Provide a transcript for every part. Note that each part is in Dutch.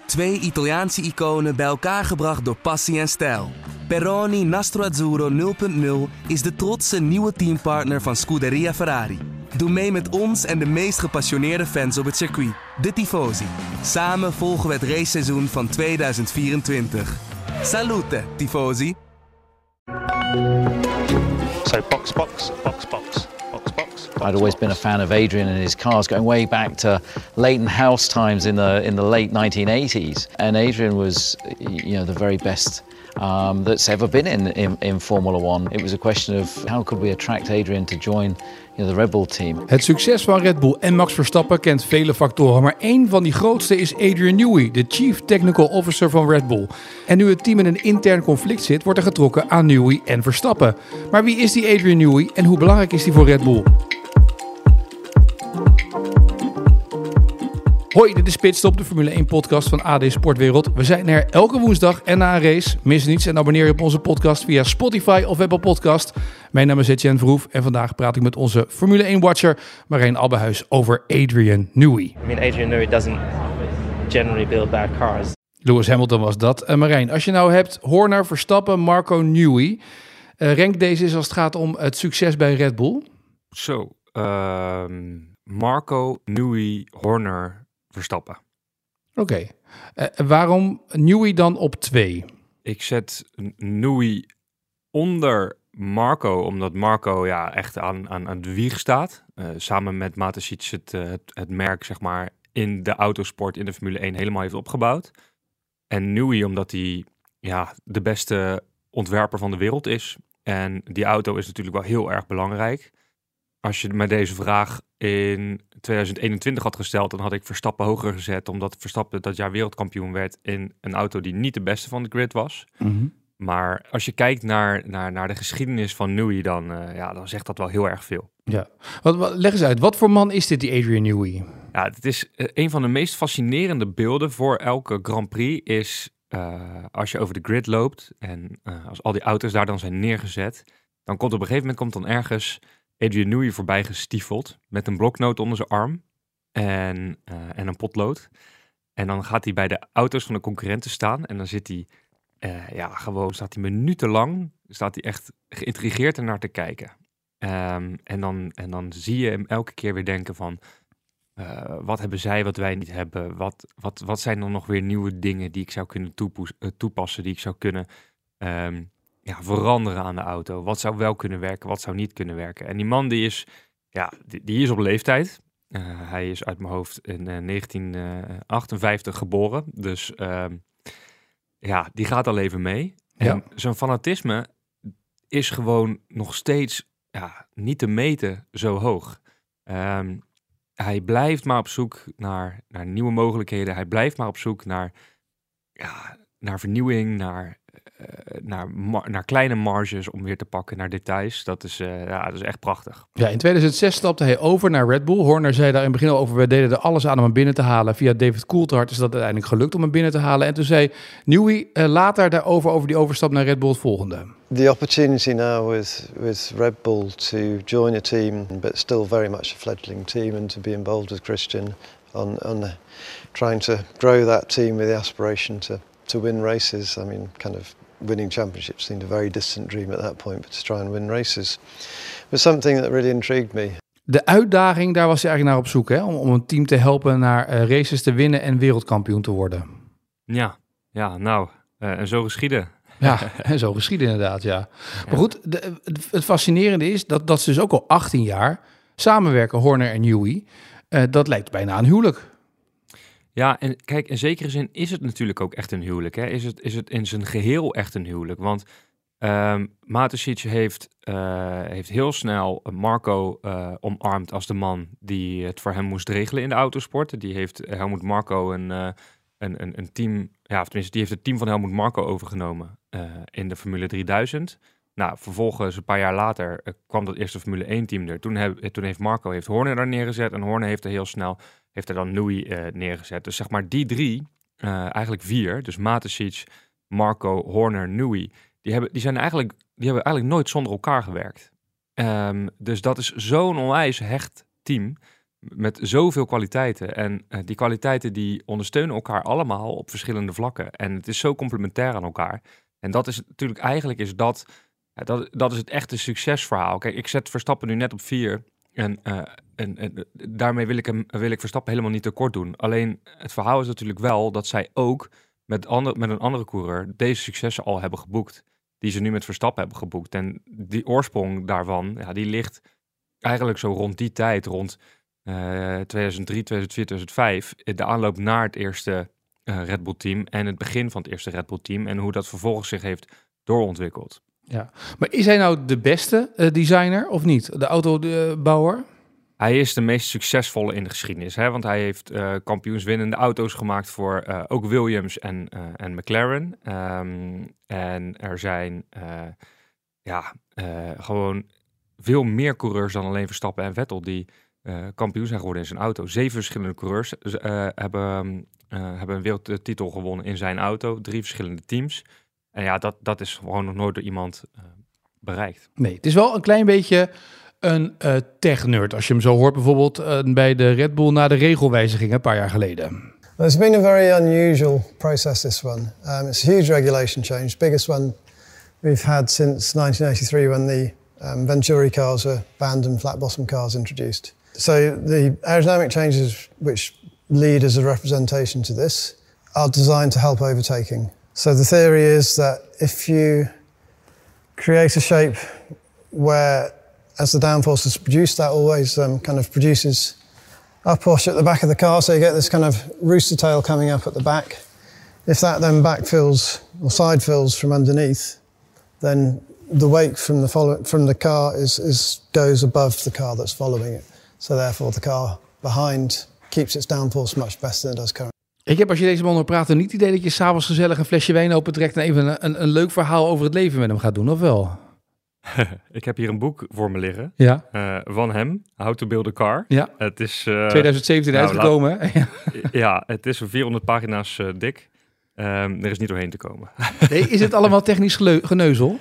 Twee Italiaanse iconen bij elkaar gebracht door passie en stijl. Peroni Nastro Azzurro 0.0 is de trotse nieuwe teampartner van Scuderia Ferrari. Doe mee met ons en de meest gepassioneerde fans op het circuit, de Tifosi. Samen volgen we het raceseizoen van 2024. Salute, Tifosi! So box. I'd always been a fan of Adrian and his cars, going way back to Leighton House times in the late 1980s. And Adrian was, the very best that's ever been in Formula One. It was a question of how could we attract Adrian to join the Red Bull team. Het succes van Red Bull en Max Verstappen kent vele factoren, maar één van die grootste is Adrian Newey, de Chief Technical Officer van Red Bull. En nu het team in een intern conflict zit, wordt er getrokken aan Newey en Verstappen. Maar wie is die Adrian Newey en hoe belangrijk is die voor Red Bull? Hoi, dit is Pitstop, de Formule 1 podcast van AD Sportwereld. We zijn er elke woensdag en na een race. Mis niets en abonneer je op onze podcast via Spotify of Apple Podcast. Mijn naam is Etienne Verhoef en vandaag praat ik met onze Formule 1-watcher Marijn Abbehuis over Adrian Newey. I mean, Adrian Newey doesn't generally build bad cars. Lewis Hamilton was dat. Marijn, als je nou hebt Horner, Verstappen, Marco, Newey. Rank deze eens als het gaat om het succes bij Red Bull. Zo, Marco, Newey, Horner, Verstappen. Oké. Waarom Newey dan op 2? Ik zet Newey onder Marco, omdat Marco echt aan de wieg staat. Samen met Mateschitz het merk, zeg maar, in de autosport, in de Formule 1 helemaal heeft opgebouwd. En Newey omdat hij de beste ontwerper van de wereld is. En die auto is natuurlijk wel heel erg belangrijk. Als je me deze vraag in 2021 had gesteld, dan had ik Verstappen hoger gezet, omdat Verstappen dat jaar wereldkampioen werd in een auto die niet de beste van de grid was. Mm-hmm. Maar als je kijkt naar de geschiedenis van Newey, dan zegt dat wel heel erg veel. Ja. Leg eens uit, wat voor man is dit, die Adrian Newey? Ja, het is een van de meest fascinerende beelden voor elke Grand Prix is als je over de grid loopt en als al die auto's daar dan zijn neergezet, dan komt op een gegeven moment ergens Adrian Newey voorbij gestiefeld met een bloknoot onder zijn arm en een potlood. En dan gaat hij bij de auto's van de concurrenten staan en dan zit hij staat hij minutenlang, staat hij echt geïntrigeerd ernaar te kijken. En dan zie je hem elke keer weer denken van, wat hebben zij wat wij niet hebben? Wat zijn dan nog weer nieuwe dingen die ik zou kunnen toepassen, die ik zou kunnen veranderen aan de auto? Wat zou wel kunnen werken, wat zou niet kunnen werken? En die man die is op leeftijd. Hij is uit mijn hoofd in 1958 geboren. Dus die gaat al even mee. Ja. En zijn fanatisme is gewoon nog steeds niet te meten zo hoog. Hij blijft maar op zoek naar nieuwe mogelijkheden. Hij blijft maar op zoek naar vernieuwing, naar kleine marges om weer te pakken, naar details. Dat is echt prachtig. Ja, in 2006 stapte hij over naar Red Bull. Horner zei daar in het begin al over, we deden er alles aan om hem binnen te halen. Via David Coulthard is dat uiteindelijk gelukt om hem binnen te halen. En toen zei Newey later daarover, over die overstap naar Red Bull, het volgende. The opportunity now with Red Bull to join a team, but still very much a fledgling team, and to be involved with Christian on trying to grow that team with the aspiration to win races. I mean, kind of winning championships seemed a very distant dream at that point, but to try and win races was something that really intrigued me. De uitdaging, daar was hij eigenlijk naar op zoek, hè? Om een team te helpen naar races te winnen en wereldkampioen te worden. En zo geschieden. Ja, en zo geschieden inderdaad, ja. Maar goed, het fascinerende is dat ze dus ook al 18 jaar samenwerken, Horner en Newey. Dat lijkt bijna een huwelijk. Ja, en kijk, in zekere zin is het natuurlijk ook echt een huwelijk. Hè? Is het in zijn geheel echt een huwelijk? Want Mateschitz heeft heel snel Marco omarmd als de man die het voor hem moest regelen in de autosport. Die heeft Helmut Marko een team, tenminste die heeft het team van Helmut Marko overgenomen in de Formule 3000. Nou, vervolgens een paar jaar later kwam dat eerste Formule 1 team er. Toen heeft Marco Horner daar neergezet en Horner heeft er heel snel dan Newey neergezet. Dus zeg maar die drie, eigenlijk 4, dus Mateschitz, Marco, Horner, Newey, die hebben eigenlijk nooit zonder elkaar gewerkt. Dus dat is zo'n onwijs hecht team. met zoveel kwaliteiten. En die kwaliteiten die ondersteunen elkaar allemaal op verschillende vlakken. En het is zo complementair aan elkaar. En dat is natuurlijk, eigenlijk is dat is het echte succesverhaal. Kijk, ik zet Verstappen nu net op 4. En daarmee wil ik Verstappen helemaal niet tekort doen. Alleen het verhaal is natuurlijk wel dat zij ook met een andere coureur deze successen al hebben geboekt. Die ze nu met Verstappen hebben geboekt. En die oorsprong daarvan, die ligt eigenlijk zo rond die tijd, rond 2003, 2004, 2005. De aanloop naar het eerste Red Bull team en het begin van het eerste Red Bull team. En hoe dat vervolgens zich heeft doorontwikkeld. Ja, maar is hij nou de beste designer of niet? De autobouwer? Hij is de meest succesvolle in de geschiedenis. Hè? Want hij heeft kampioenswinnende auto's gemaakt voor ook Williams en McLaren. En er zijn gewoon veel meer coureurs dan alleen Verstappen en Vettel die kampioen zijn geworden in zijn auto. 7 verschillende coureurs hebben een wereldtitel gewonnen in zijn auto. 3 verschillende teams. En dat is gewoon nog nooit door iemand bereikt. Nee, het is wel een klein beetje een tech-nerd. Als je hem zo hoort bijvoorbeeld bij de Red Bull na de regelwijziging een paar jaar geleden. Well, it's been a very unusual process, this one. It's a huge regulation change, biggest one we've had since 1983 when the Venturi cars were banned and flat-bottom cars introduced. So the aerodynamic changes which lead as a representation to this are designed to help overtaking. So the theory is that if you create a shape where, as the downforce is produced, that always kind of produces upwash at the back of the car, so you get this kind of rooster tail coming up at the back. If that then backfills or side fills from underneath, then the weight from the car goes above the car that's following it. So therefore the car behind keeps its downforce much better than it does currently. Ik heb, als je deze man hoort praten, niet het idee dat je s'avonds gezellig een flesje wijn opentrekt en even een leuk verhaal over het leven met hem gaat doen, of wel? Ik heb hier een boek voor me liggen. Ja. Van hem, How to Build a Car. Ja. Het is 2017 uitgekomen. Ja, het is 400 pagina's dik. Er is niet doorheen te komen. Nee, is het allemaal technisch geneuzel?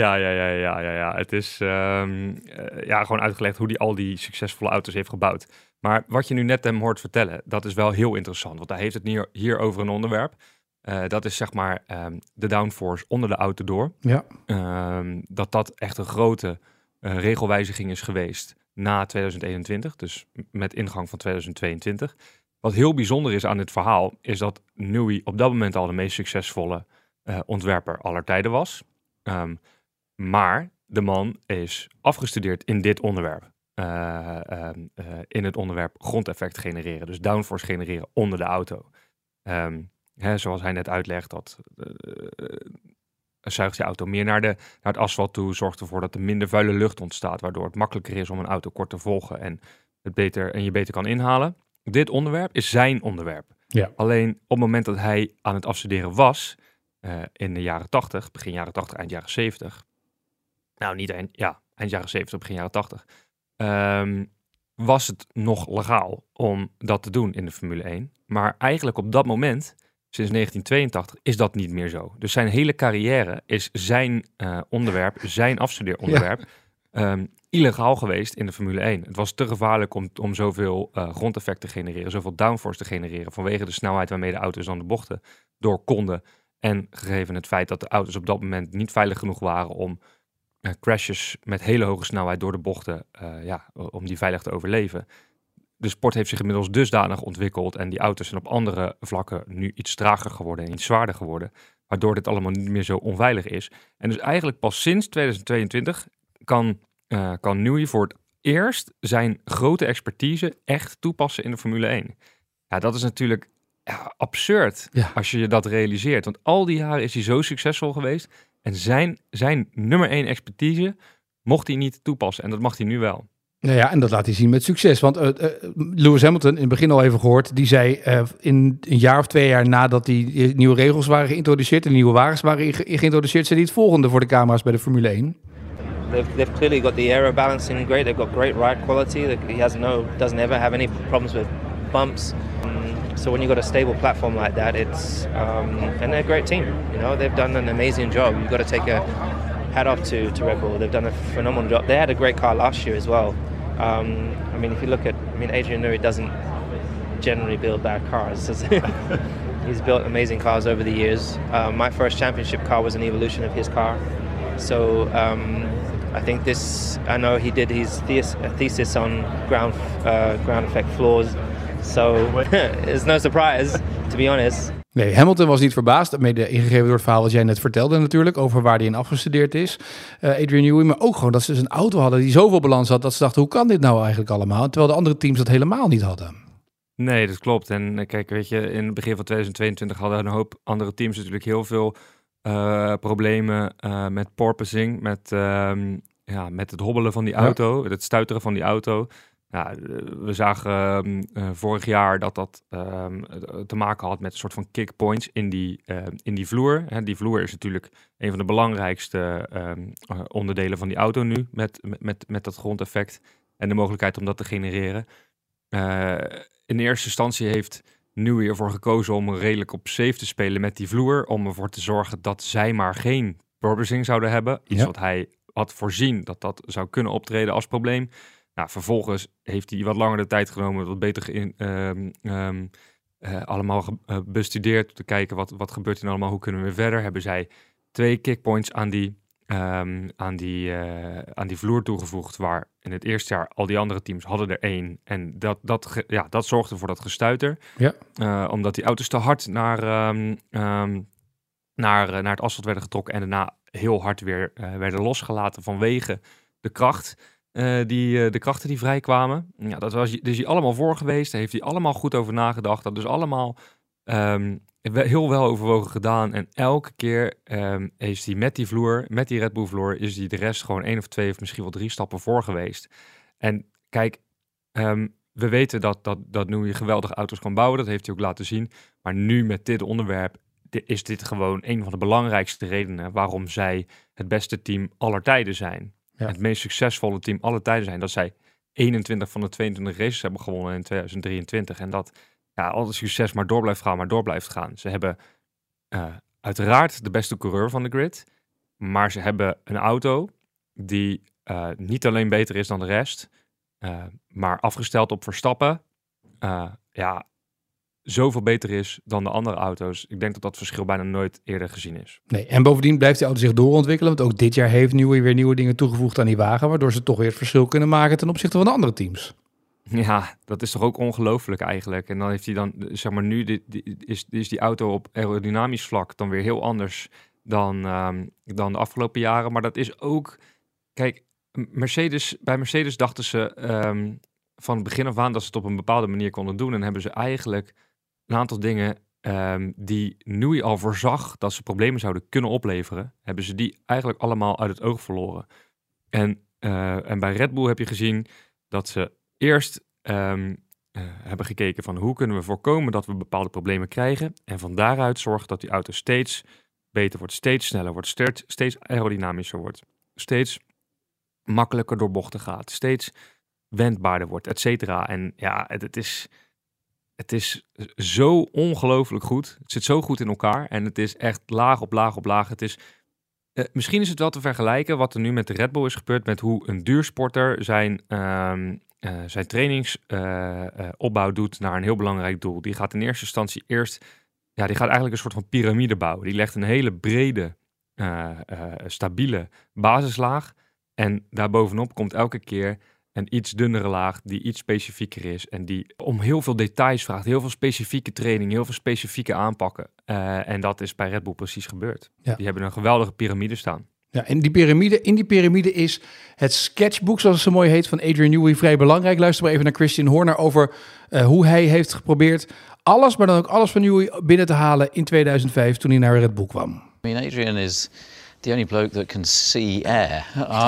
Ja. Het is gewoon uitgelegd hoe hij al die succesvolle auto's heeft gebouwd. Maar wat je nu net hem hoort vertellen, dat is wel heel interessant. Want hij heeft het hier over een onderwerp. Dat is zeg maar de downforce onder de auto door. Ja. Dat echt een grote regelwijziging is geweest na 2021. Dus met ingang van 2022. Wat heel bijzonder is aan dit verhaal, is dat Newey op dat moment al de meest succesvolle ontwerper aller tijden was. Maar de man is afgestudeerd in dit onderwerp. In het onderwerp grondeffect genereren. Dus downforce genereren onder de auto. Zoals hij net uitlegt, dat zuigt je auto meer naar het asfalt toe. Zorgt ervoor dat er minder vuile lucht ontstaat. Waardoor het makkelijker is om een auto kort te volgen. En je beter kan inhalen. Dit onderwerp is zijn onderwerp. Ja. Alleen op het moment dat hij aan het afstuderen was, in de jaren 80, begin jaren 80, eind jaren 70. Nou, niet eind jaren 70, begin jaren 80. Was het nog legaal om dat te doen in de Formule 1. Maar eigenlijk op dat moment, sinds 1982, is dat niet meer zo. Dus zijn hele carrière is zijn onderwerp, zijn afstudeeronderwerp, illegaal geweest in de Formule 1. Het was te gevaarlijk om zoveel grondeffect te genereren, zoveel downforce te genereren, vanwege de snelheid waarmee de auto's dan de bochten door konden. En gegeven het feit dat de auto's op dat moment niet veilig genoeg waren om crashes met hele hoge snelheid door de bochten, om die veilig te overleven. De sport heeft zich inmiddels dusdanig ontwikkeld en die auto's zijn op andere vlakken nu iets trager geworden en iets zwaarder geworden, waardoor dit allemaal niet meer zo onveilig is. En dus eigenlijk pas sinds 2022 kan Newey voor het eerst zijn grote expertise echt toepassen in de Formule 1. Ja, dat is natuurlijk absurd als je dat realiseert. Want al die jaren is hij zo succesvol geweest. En zijn nummer 1 expertise mocht hij niet toepassen. En dat mag hij nu wel. Nou ja, en dat laat hij zien met succes. Want Lewis Hamilton, in het begin al even gehoord, die zei in een jaar of 2 jaar nadat die nieuwe regels waren geïntroduceerd en nieuwe wagens waren geïntroduceerd, zei hij het volgende voor de camera's bij de Formule 1. They've clearly got the aero balancing great. They've got great ride quality. He doesn't ever have any problems with bumps. So when you got a stable platform like that, it's and they're a great team. You know, they've done an amazing job. You've got to take a hat off to Red Bull. They've done a phenomenal job. They had a great car last year as well. I mean, if you look at, Adrian Newey doesn't generally build bad cars. He's built amazing cars over the years. My first championship car was an evolution of his car. So I think I know he did his thesis on ground effect floors. So it's no surprise, to be honest. Nee, Hamilton was niet verbaasd, mede ingegeven door het verhaal wat jij net vertelde natuurlijk, over waar hij in afgestudeerd is. Adrian Newey, maar ook gewoon dat ze dus een auto hadden die zoveel balans had, dat ze dachten, hoe kan dit nou eigenlijk allemaal? Terwijl de andere teams dat helemaal niet hadden. Nee, dat klopt. En kijk, weet je, in het begin van 2022 hadden een hoop andere teams natuurlijk heel veel problemen met porpoising, met het hobbelen van die auto, het stuiteren van die auto. Ja, we zagen vorig jaar dat te maken had met een soort van kickpoints in die vloer. Die vloer is natuurlijk een van de belangrijkste onderdelen van die auto nu, met dat grondeffect en de mogelijkheid om dat te genereren. In eerste instantie heeft Newey ervoor gekozen om redelijk op safe te spelen met die vloer, om ervoor te zorgen dat zij maar geen porpoising zouden hebben. Iets wat hij had voorzien dat zou kunnen optreden als probleem. Nou, vervolgens heeft hij wat langer de tijd genomen, wat beter allemaal bestudeerd, te kijken wat gebeurt er nou allemaal, hoe kunnen we verder. Hebben zij 2 kickpoints aan die vloer toegevoegd, waar in het eerste jaar al die andere teams hadden er 1. En dat zorgde voor dat gestuiter. Ja. Omdat die auto's te hard naar het asfalt werden getrokken en daarna heel hard weer werden losgelaten vanwege de kracht. De krachten die vrijkwamen. Ja, dat was dus hij allemaal voor geweest. Daar heeft hij allemaal goed over nagedacht. Dat dus allemaal heel wel overwogen gedaan. En elke keer is hij met die vloer, met die Red Bull vloer, is hij de rest gewoon 1 of 2 of misschien wel 3 stappen voor geweest. En kijk, we weten dat Newey geweldige auto's kan bouwen. Dat heeft hij ook laten zien. Maar nu met dit onderwerp is dit gewoon een van de belangrijkste redenen waarom zij het beste team aller tijden zijn. Ja. Het meest succesvolle team aller tijden zijn. Dat zij 21 van de 22 races hebben gewonnen in 2023. En dat al het succes maar door blijft gaan. Ze hebben uiteraard de beste coureur van de grid. Maar ze hebben een auto die niet alleen beter is dan de rest. Maar afgesteld op Verstappen. Zoveel beter is dan de andere auto's. Ik denk dat dat verschil bijna nooit eerder gezien is. Nee, en bovendien blijft die auto zich doorontwikkelen. Want ook dit jaar heeft Newey weer nieuwe dingen toegevoegd aan die wagen, waardoor ze toch weer het verschil kunnen maken ten opzichte van de andere teams. Ja, dat is toch ook ongelooflijk eigenlijk. En dan heeft hij dan, zeg maar nu, is die auto op aerodynamisch vlak dan weer heel anders dan de afgelopen jaren. Maar dat is ook, kijk, bij Mercedes dachten ze van het begin af aan dat ze het op een bepaalde manier konden doen. En hebben ze eigenlijk een aantal dingen die Newey al voorzag dat ze problemen zouden kunnen opleveren, hebben ze die eigenlijk allemaal uit het oog verloren. En bij Red Bull heb je gezien dat ze eerst hebben gekeken van hoe kunnen we voorkomen dat we bepaalde problemen krijgen. En van daaruit zorgen dat die auto steeds beter wordt, steeds sneller wordt, steeds aerodynamischer wordt, steeds makkelijker door bochten gaat, steeds wendbaarder wordt, et cetera. En ja, het is zo ongelooflijk goed. Het zit zo goed in elkaar en het is echt laag op laag op laag. Het is, misschien is het wel te vergelijken wat er nu met de Red Bull is gebeurd met hoe een duursporter zijn trainingsopbouw doet naar een heel belangrijk doel. Die gaat in eerste instantie die gaat eigenlijk een soort van piramide bouwen. Die legt een hele brede, stabiele basislaag en daarbovenop komt elke keer een iets dunnere laag die iets specifieker is en die om heel veel details vraagt, heel veel specifieke training, heel veel specifieke aanpakken. En dat is bij Red Bull precies gebeurd. Ja. Die hebben een geweldige piramide staan. Ja, en in die piramide is het sketchbook, zoals het zo mooi heet, van Adrian Newey vrij belangrijk. Luister maar even naar Christian Horner over hoe hij heeft geprobeerd alles, maar dan ook alles van Newey binnen te halen in 2005 toen hij naar Red Bull kwam. I mean, Adrian is the only bloke that can see air.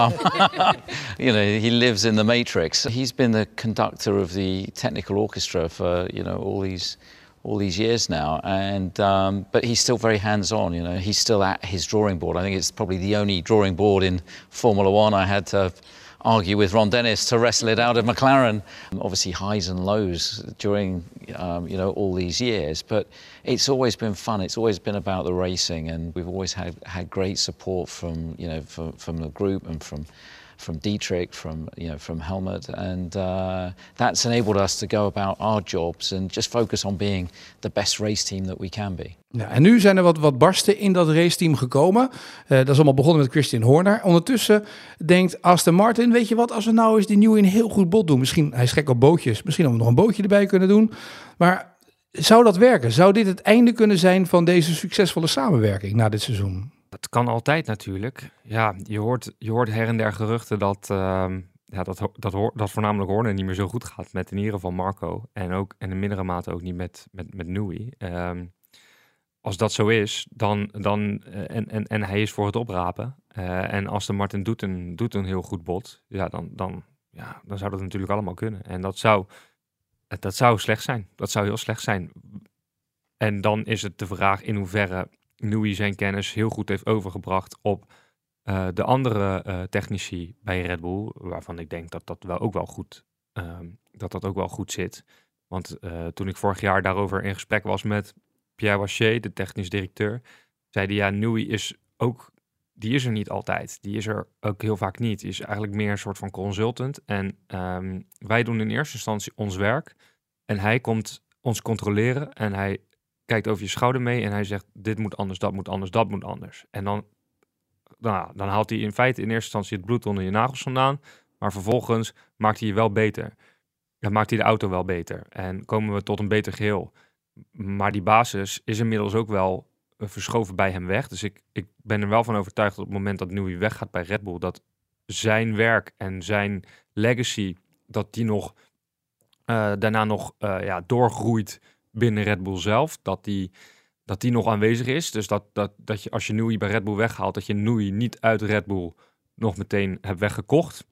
He lives in the Matrix. He's been the conductor of the technical orchestra for, all these years now, and but he's still very hands-on. He's still at his drawing board. I think it's probably the only drawing board in Formula One. I had to argue with Ron Dennis to wrestle it out of McLaren. Obviously highs and lows during all these years, but it's always been fun. It's always been about the racing, and we've always had great support from from the group and from Dietrich, from Helmut, and that's enabled us to go about our jobs and just focus on being the best race team that we can be. Ja, en nu zijn er wat barsten in dat raceteam gekomen. Dat is allemaal begonnen met Christian Horner. Ondertussen denkt Aston Martin, weet je wat, als we nou eens die Newey een heel goed bod doen. Misschien, hij is gek op bootjes, misschien hadden we nog een bootje erbij kunnen doen. Maar zou dat werken? Zou dit het einde kunnen zijn van deze succesvolle samenwerking na dit seizoen? Dat kan altijd natuurlijk. Ja, je hoort her en der geruchten dat voornamelijk Horner niet meer zo goed gaat met in ieder geval Marco. En in mindere mate ook niet met Newey. Als dat zo is, en hij is voor het oprapen. En Aston Martin doet een heel goed bod. Ja, dan zou dat natuurlijk allemaal kunnen. En dat zou slecht zijn. Dat zou heel slecht zijn. En dan is het de vraag in hoeverre Newey zijn kennis heel goed heeft overgebracht op de andere technici bij Red Bull, waarvan ik denk dat dat ook wel goed zit. Want toen ik vorig jaar daarover in gesprek was met Pierre Waché, de technisch directeur, zei hij, ja, Newey die is er niet altijd. Die is er ook heel vaak niet. Die is eigenlijk meer een soort van consultant. En wij doen in eerste instantie ons werk. En hij komt ons controleren en hij kijkt over je schouder mee en hij zegt, dit moet anders, dat moet anders, dat moet anders. En dan haalt hij in feite in eerste instantie het bloed onder je nagels vandaan, maar vervolgens maakt hij je wel beter. Dan maakt hij de auto wel beter en komen we tot een beter geheel. Maar die basis is inmiddels ook wel verschoven bij hem weg. Dus ik ben er wel van overtuigd dat op het moment dat Newey weggaat bij Red Bull, dat zijn werk en zijn legacy, dat die nog daarna nog doorgroeit binnen Red Bull zelf. Dat die nog aanwezig is. Dus dat je als je Newey bij Red Bull weghaalt, dat je Newey niet uit Red Bull nog meteen hebt weggekocht.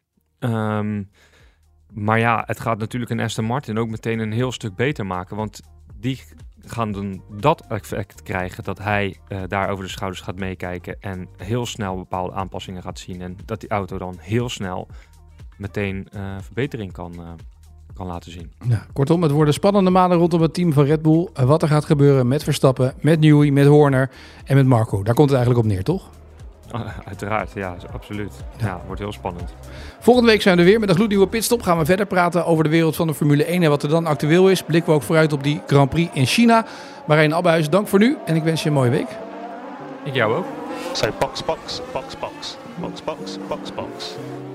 Maar ja, het gaat natuurlijk een Aston Martin ook meteen een heel stuk beter maken. Want die gaan dan dat effect krijgen, dat hij daar over de schouders gaat meekijken en heel snel bepaalde aanpassingen gaat zien. En dat die auto dan heel snel meteen verbetering kan laten zien. Ja, kortom, het worden spannende maanden rondom het team van Red Bull. Wat er gaat gebeuren met Verstappen, met Newey, met Horner en met Marco. Daar komt het eigenlijk op neer, toch? Uiteraard, ja, absoluut. Ja, wordt heel spannend. Volgende week zijn we er weer met een gloednieuwe pitstop. Gaan we verder praten over de wereld van de Formule 1 en wat er dan actueel is. Blikken we ook vooruit op die Grand Prix in China. Marijn Abbehuis, dank voor nu en ik wens je een mooie week. Ik jou ook. So box, box, box, box, box, box, box, box.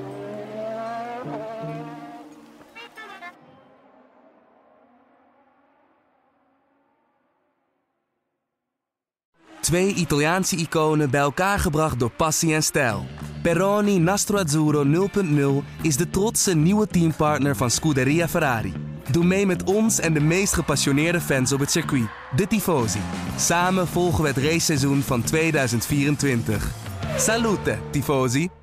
Twee Italiaanse iconen bij elkaar gebracht door passie en stijl. Peroni Nastro Azzurro 0.0 is de trotse nieuwe teampartner van Scuderia Ferrari. Doe mee met ons en de meest gepassioneerde fans op het circuit, de Tifosi. Samen volgen we het raceseizoen van 2024. Salute, Tifosi!